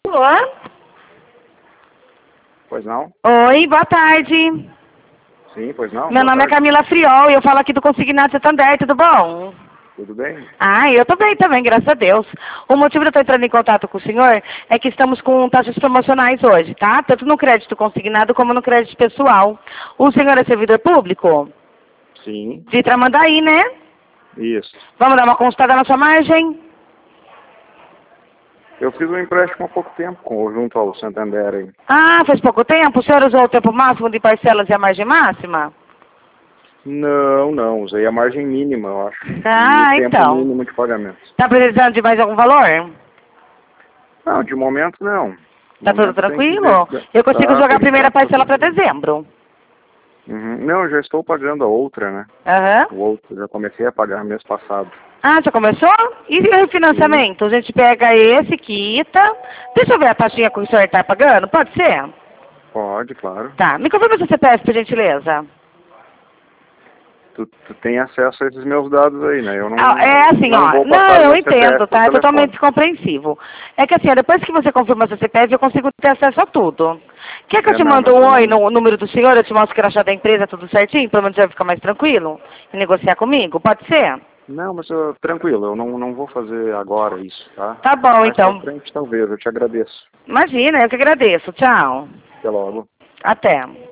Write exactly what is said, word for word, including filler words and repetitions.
Alô? Pois não? Oi, boa tarde. Sim, pois não? Meu Boa nome é tarde. Camila Friol e eu falo aqui do Consignado Santander, tudo bom? Tudo bem? Ah, eu tô bem também, graças a Deus. O motivo de eu estar entrando em contato com o senhor é que estamos com taxas promocionais hoje, tá? Tanto no crédito consignado como no crédito pessoal. O senhor é servidor público? Sim, De Tramandaí, né? isso. Vamos dar uma consultada na sua margem? Eu fiz um empréstimo há pouco tempo com, junto ao Santander aí. Ah, faz pouco tempo? O senhor usou o tempo máximo de parcelas e a margem máxima? Não, não, usei a margem mínima, eu acho. E o Ah, tempo então. mínimo de pagamento. Tá precisando de mais algum valor? Não, de momento não. De Tá tudo momento tem que ver tranquilo? se... Eu consigo Tá, jogar a por primeira enquanto tá parcela tudo para bem. dezembro. Uhum. Não, eu já estou pagando a outra, né? Aham. O outro, já comecei a pagar mês passado. Ah, já começou? E o Sim, refinanciamento? A gente pega esse, quita. Deixa eu ver a taxinha que o senhor tá pagando, pode ser? pode, claro. Tá, me confirma seu C P F, por gentileza. Tu, tu tem acesso a esses meus dados aí, né? Eu Ah, não, é assim, não ó. vou Não, passar eu meu C P F entendo, por tá? É telefone. totalmente compreensível. É que assim, ó, depois que você confirma seu C P F, eu consigo ter acesso a tudo. Quer que eu É, te não, mande mas um eu oi não... no número do senhor, eu te mostro o crachá da empresa, tudo certinho, pelo menos você vai ficar mais tranquilo e negociar comigo? Pode ser? Não, mas eu, tranquilo, eu não, não vou fazer agora isso, tá? Tá bom, Mais pra então. frente, talvez. Eu te agradeço. Imagina, eu que agradeço. Tchau. Até logo. Até.